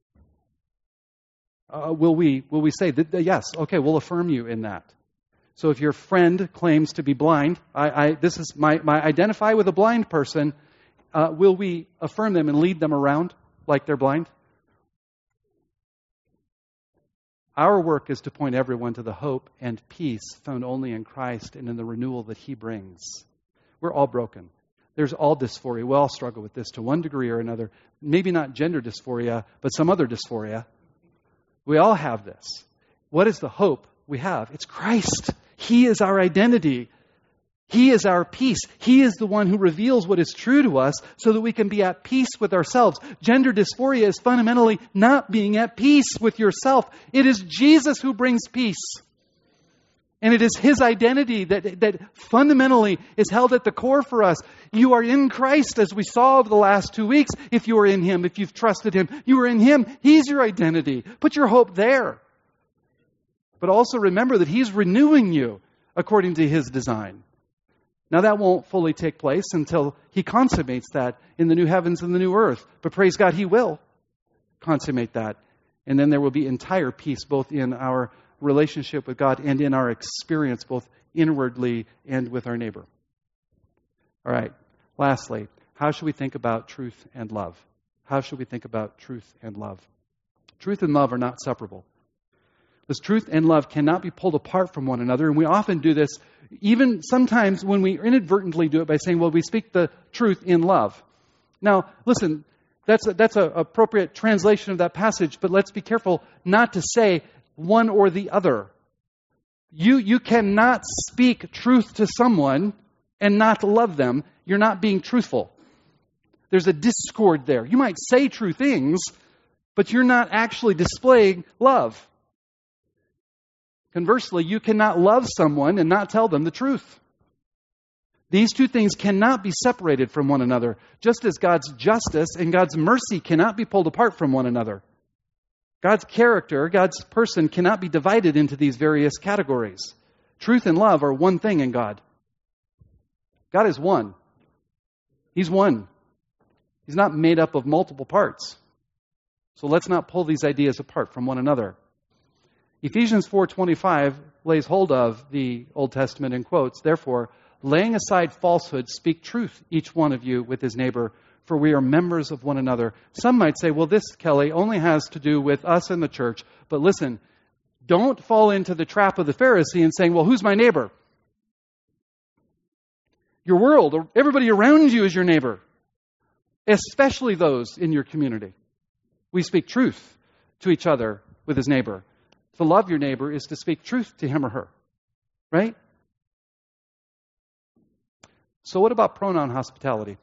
Will we say that yes, okay, we'll affirm you in that. So if your friend claims to be blind, this is my identify with a blind person, will we affirm them and lead them around like they're blind? Our work is to point everyone to the hope and peace found only in Christ and in the renewal that He brings. We're all broken. There's all dysphoria. We all struggle with this to one degree or another. Maybe not gender dysphoria, but some other dysphoria. We all have this. What is the hope we have? It's Christ. He is our identity. He is our peace. He is the one who reveals what is true to us so that we can be at peace with ourselves. Gender dysphoria is fundamentally not being at peace with yourself. It is Jesus who brings peace. And it is His identity that fundamentally is held at the core for us. You are in Christ, as we saw over the last 2 weeks. If you are in Him, if you've trusted Him, you are in Him. He's your identity. Put your hope there. But also remember that He's renewing you according to His design. Now that won't fully take place until He consummates that in the new heavens and the new earth. But praise God, He will consummate that. And then there will be entire peace both in our relationship with God and in our experience both inwardly and with our neighbor. All right. Lastly, How should we think about truth and love? How should we think about truth and love? Truth and love are not separable. This truth and love cannot be pulled apart from one another, and we often do this, even sometimes when we inadvertently do it by saying, well, we speak the truth in love. Now, listen, that's an appropriate translation of that passage, but let's be careful not to say one or the other. You cannot speak truth to someone and not love them. You're not being truthful. There's a discord there. You might say true things, but you're not actually displaying love. Conversely, you cannot love someone and not tell them the truth. These two things cannot be separated from one another, just as God's justice and God's mercy cannot be pulled apart from one another. God's character, God's person cannot be divided into these various categories. Truth and love are one thing in God. God is one. He's one. He's not made up of multiple parts. So let's not pull these ideas apart from one another. Ephesians 4:25 lays hold of the Old Testament in quotes. Therefore, laying aside falsehood, speak truth, each one of you with his neighbor, for we are members of one another. Some might say, well, this, Kelly, only has to do with us and the church. But listen, don't fall into the trap of the Pharisee and saying, well, who's my neighbor? Your world, everybody around you is your neighbor, especially those in your community. We speak truth to each other with his neighbor. To love your neighbor is to speak truth to him or her, right? So what about pronoun hospitality?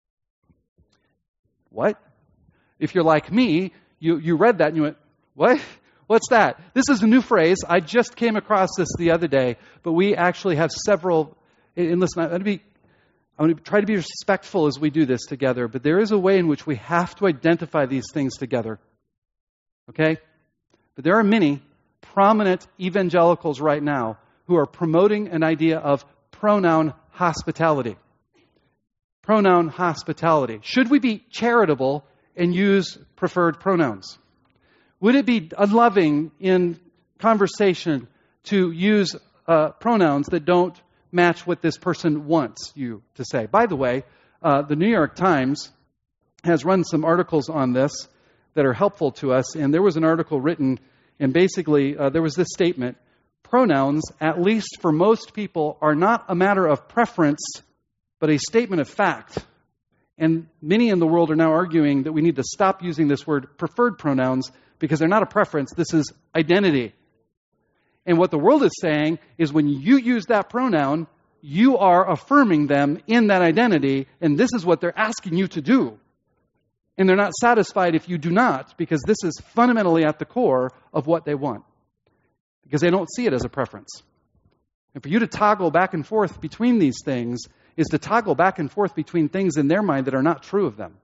What? If you're like me, you read that and you went, what? What's that? This is a new phrase. I just came across this the other day, but we actually have several. And listen, I'm going to try to be respectful as we do this together, but there is a way in which we have to identify these things together. Okay? But there are many prominent evangelicals right now who are promoting an idea of pronoun hospitality. Pronoun hospitality. Should we be charitable and use preferred pronouns? Would it be unloving in conversation to use pronouns that don't match what this person wants you to say? By the way, the New York Times has run some articles on this that are helpful to us, and there was an article written, and basically there was this statement: pronouns, at least for most people, are not a matter of preference, but a statement of fact. And many in the world are now arguing that we need to stop using this word preferred pronouns because they're not a preference, this is identity. And what the world is saying is when you use that pronoun, you are affirming them in that identity, and this is what they're asking you to do. And they're not satisfied if you do not, because this is fundamentally at the core of what they want. Because they don't see it as a preference. And for you to toggle back and forth between these things is to toggle back and forth between things in their mind that are not true of them.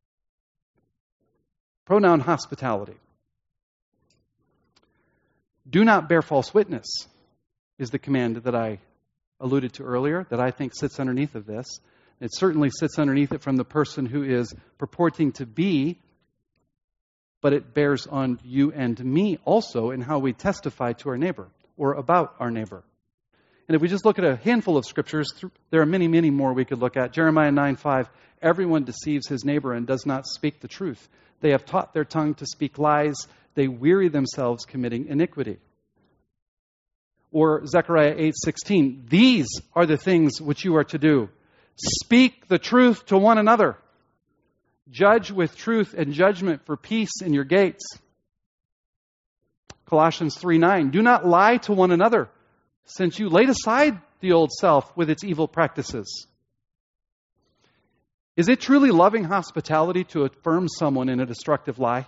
Pronoun hospitality. Do not bear false witness is the command that I alluded to earlier, that I think sits underneath of this. It certainly sits underneath it from the person who is purporting to be, but it bears on you and me also in how we testify to our neighbor or about our neighbor. And if we just look at a handful of scriptures, there are many, many more we could look at. Jeremiah 9:5, everyone deceives his neighbor and does not speak the truth. They have taught their tongue to speak lies. They weary themselves committing iniquity. Or Zechariah 8:16, these are the things which you are to do. Speak the truth to one another. Judge with truth and judgment for peace in your gates. Colossians 3:9, do not lie to one another, since you laid aside the old self with its evil practices. Is it truly loving hospitality to affirm someone in a destructive lie?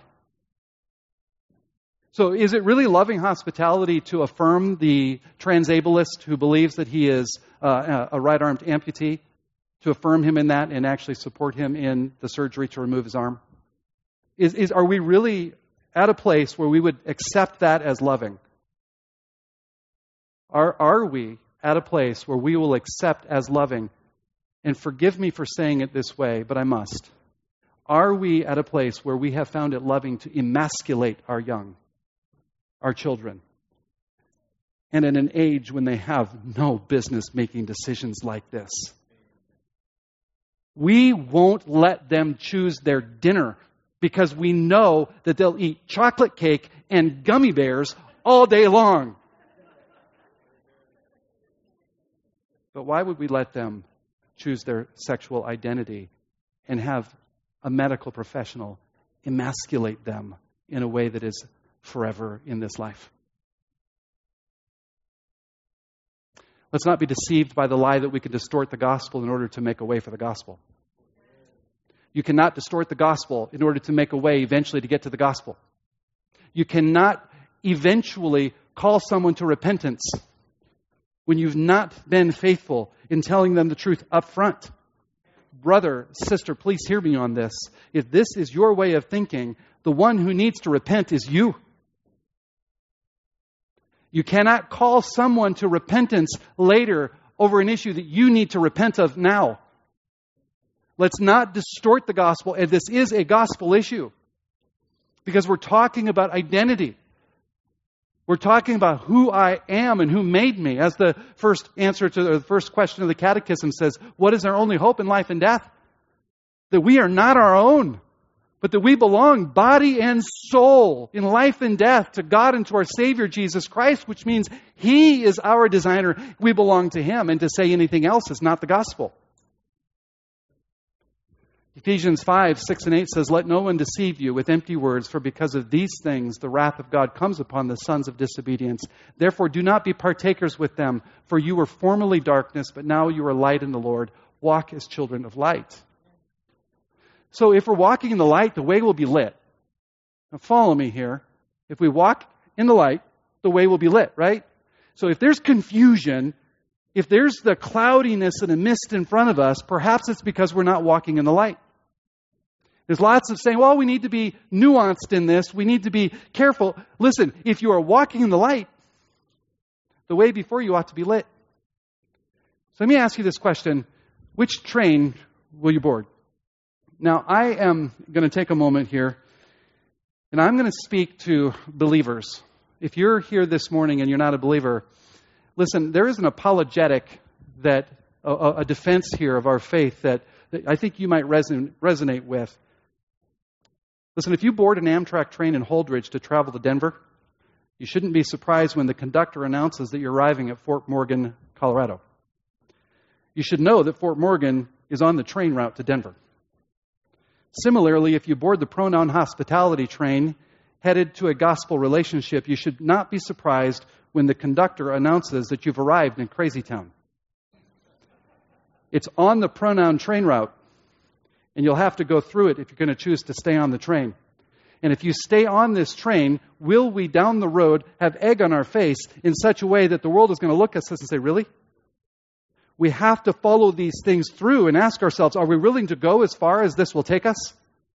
So is it really loving hospitality to affirm the transableist who believes that he is a right-armed amputee, to affirm him in that and actually support him in the surgery to remove his arm? Are we really at a place where we would accept that as loving? Are we at a place where we will accept as loving? And forgive me for saying it this way, but I must. Are we at a place where we have found it loving to emasculate our young, our children, and at an age when they have no business making decisions like this? We won't let them choose their dinner because we know that they'll eat chocolate cake and gummy bears all day long. But why would we let them choose their sexual identity and have a medical professional emasculate them in a way that is forever in this life? Let's not be deceived by the lie that we can distort the gospel in order to make a way for the gospel. You cannot distort the gospel in order to make a way eventually to get to the gospel. You cannot eventually call someone to repentance when you've not been faithful in telling them the truth up front. Brother, sister, please hear me on this. If this is your way of thinking, the one who needs to repent is you. You cannot call someone to repentance later over an issue that you need to repent of now. Let's not distort the gospel, and this is a gospel issue. Because we're talking about identity. We're talking about who I am and who made me. As the first answer to the first question of the catechism says, what is our only hope in life and death? That we are not our own, but that we belong body and soul in life and death to God and to our Savior Jesus Christ, which means He is our designer. We belong to Him, and to say anything else is not the gospel. Ephesians 5, 6 and 8 says, let no one deceive you with empty words, for because of these things the wrath of God comes upon the sons of disobedience. Therefore do not be partakers with them, for you were formerly darkness, but now you are light in the Lord. Walk as children of light. So if we're walking in the light, the way will be lit. Now follow me here. If we walk in the light, the way will be lit, right? So if there's confusion, if there's the cloudiness and a mist in front of us, perhaps it's because we're not walking in the light. There's lots of saying, well, we need to be nuanced in this. We need to be careful. Listen, if you are walking in the light, the way before you ought to be lit. So let me ask you this question. Which train will you board? Now, I am going to take a moment here, and I'm going to speak to believers. If you're here this morning and you're not a believer, listen, there is an apologetic that, a defense here of our faith that I think you might resonate with. Listen, if you board an Amtrak train in Holdridge to travel to Denver, you shouldn't be surprised when the conductor announces that you're arriving at Fort Morgan, Colorado. You should know that Fort Morgan is on the train route to Denver. Similarly, if you board the Pronoun Hospitality train headed to a gospel relationship, you should not be surprised when the conductor announces that you've arrived in Crazy Town. It's on the Pronoun train route, and you'll have to go through it if you're going to choose to stay on the train. And if you stay on this train, will we down the road have egg on our face in such a way that the world is going to look at us and say, really? We have to follow these things through and ask ourselves, are we willing to go as far as this will take us?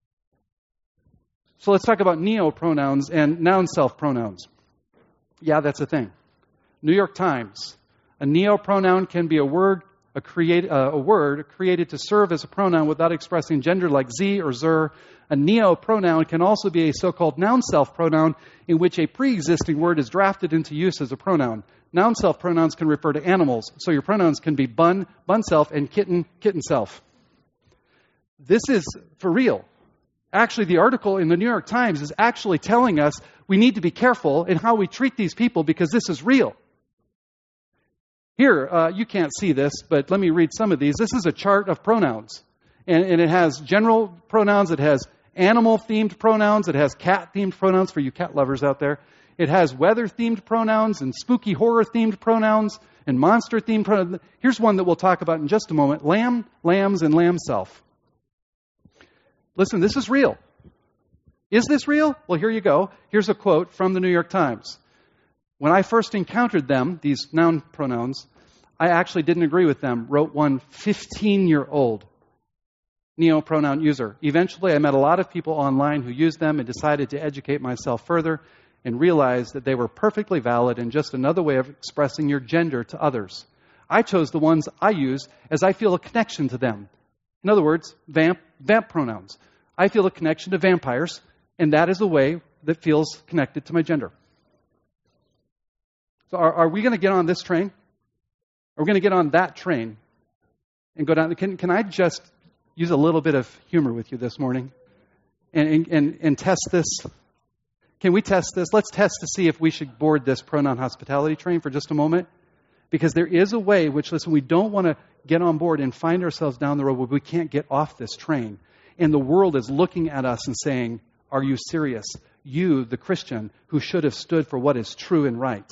So let's talk about neo-pronouns and noun-self pronouns. Yeah, that's a thing. New York Times. A neo-pronoun can be a word created to serve as a pronoun without expressing gender, like ze or zer. A neo-pronoun can also be a so-called noun-self pronoun in which a pre-existing word is drafted into use as a pronoun. Noun-self pronouns can refer to animals, so your pronouns can be bun, bun-self, and kitten, kitten-self. This is for real. Actually, the article in the New York Times is actually telling us we need to be careful in how we treat these people because this is real. Here, you can't see this, but let me read some of these. This is a chart of pronouns, and it has general pronouns, it has animal-themed pronouns, it has cat-themed pronouns for you cat lovers out there. It has weather-themed pronouns and spooky horror-themed pronouns and monster-themed pronouns. Here's one that we'll talk about in just a moment. Lamb, lambs, and lamb-self. Listen, this is real. Is this real? Well, here you go. Here's a quote from the New York Times. When I first encountered them, these noun pronouns, I actually didn't agree with them, wrote one 15-year-old neo-pronoun user. Eventually, I met a lot of people online who used them and decided to educate myself further and realized that they were perfectly valid and just another way of expressing your gender to others. I chose the ones I use as I feel a connection to them. In other words, vamp pronouns. I feel a connection to vampires, and that is a way that feels connected to my gender. So are we going to get on this train? Are we going to get on that train and go down? Can I just use a little bit of humor with you this morning and test this? Can we test this? Let's test to see if we should board this pronoun hospitality train for just a moment. Because there is a way which, listen, we don't want to get on board and find ourselves down the road where we can't get off this train. And the world is looking at us and saying, are you serious? You, the Christian, who should have stood for what is true and right.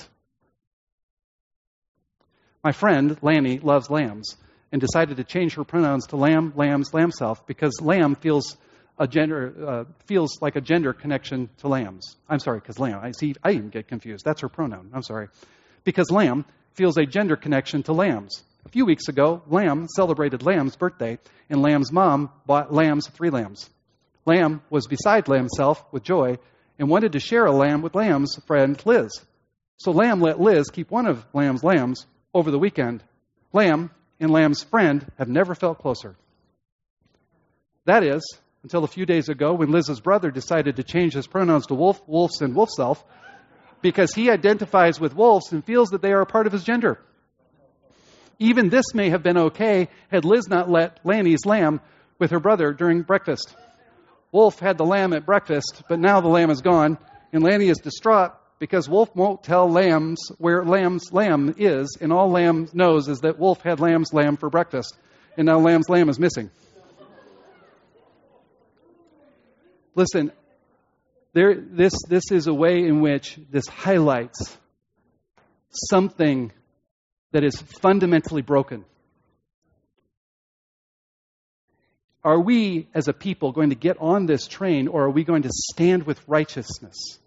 My friend, Lanny, loves lambs and decided to change her pronouns to lamb, lambs, lamb self, because lamb feels like a gender connection to lambs. I'm sorry, because lamb. I even get confused. That's her pronoun. I'm sorry. Because lamb feels a gender connection to lambs. A few weeks ago, Lamb celebrated Lamb's birthday, and Lamb's mom bought Lamb's 3 lambs. Lamb was beside Lamb self with joy and wanted to share a lamb with Lamb's friend Liz. So Lamb let Liz keep one of Lamb's lambs over the weekend. Lamb and Lamb's friend have never felt closer. That is, until a few days ago when Liz's brother decided to change his pronouns to wolf, wolves, and wolf self because he identifies with wolves and feels that they are a part of his gender. Even this may have been okay had Liz not let Lanny's lamb with her brother during breakfast. Wolf had the lamb at breakfast, but now the lamb is gone, and Lanny is distraught because Wolf won't tell lambs where Lamb's lamb is, and all Lamb knows is that Wolf had Lamb's lamb for breakfast, and now Lamb's lamb is missing. Listen, this is a way in which this highlights something that is fundamentally broken. Are we, as a people, going to get on this train, or are we going to stand with righteousness?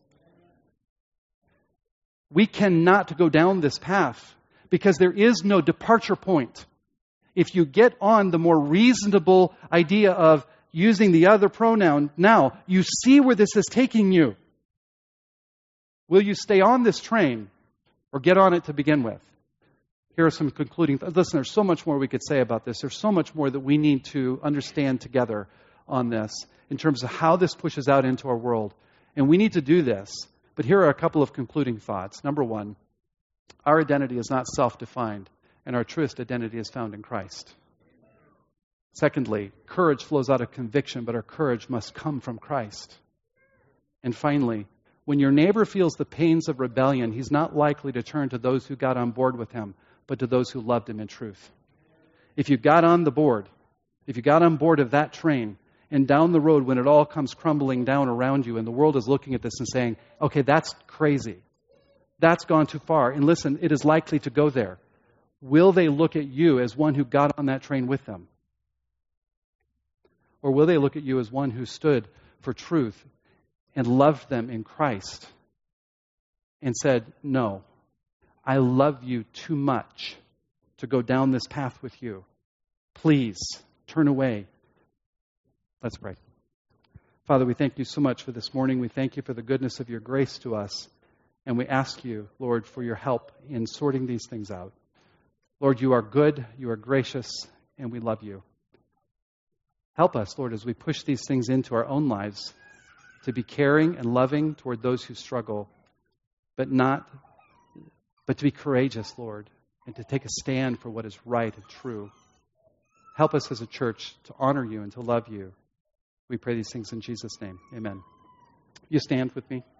We cannot go down this path because there is no departure point. If you get on the more reasonable idea of using the other pronoun now, you see where this is taking you. Will you stay on this train or get on it to begin with? Here are some concluding thoughts. Listen, there's so much more we could say about this. There's so much more that we need to understand together on this in terms of how this pushes out into our world. And we need to do this. But here are a couple of concluding thoughts. Number one, our identity is not self-defined, and our truest identity is found in Christ. Secondly, courage flows out of conviction, but our courage must come from Christ. And finally, when your neighbor feels the pains of rebellion, he's not likely to turn to those who got on board with him, but to those who loved him in truth. If you got on board of that train, and down the road when it all comes crumbling down around you and the world is looking at this and saying, okay, that's crazy. That's gone too far. And listen, it is likely to go there. Will they look at you as one who got on that train with them? Or will they look at you as one who stood for truth and loved them in Christ and said, no, I love you too much to go down this path with you. Please turn away. Let's pray. Father, we thank you so much for this morning. We thank you for the goodness of your grace to us. And we ask you, Lord, for your help in sorting these things out. Lord, you are good, you are gracious, and we love you. Help us, Lord, as we push these things into our own lives to be caring and loving toward those who struggle, but to be courageous, Lord, and to take a stand for what is right and true. Help us as a church to honor you and to love you. We pray these things in Jesus' name. Amen. You stand with me.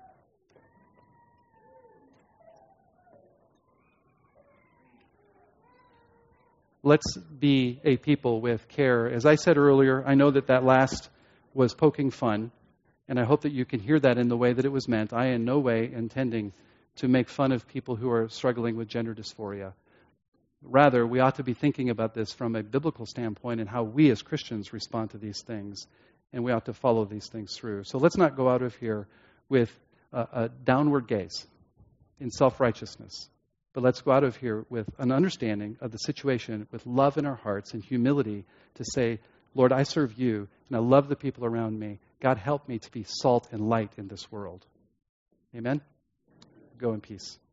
Let's be a people with care. As I said earlier, I know that last was poking fun, and I hope that you can hear that in the way that it was meant. I in no way intending to make fun of people who are struggling with gender dysphoria. Rather, we ought to be thinking about this from a biblical standpoint and how we as Christians respond to these things, and we ought to follow these things through. So let's not go out of here with a downward gaze in self-righteousness. But let's go out of here with an understanding of the situation, with love in our hearts and humility to say, Lord, I serve you, and I love the people around me. God, help me to be salt and light in this world. Amen? Go in peace.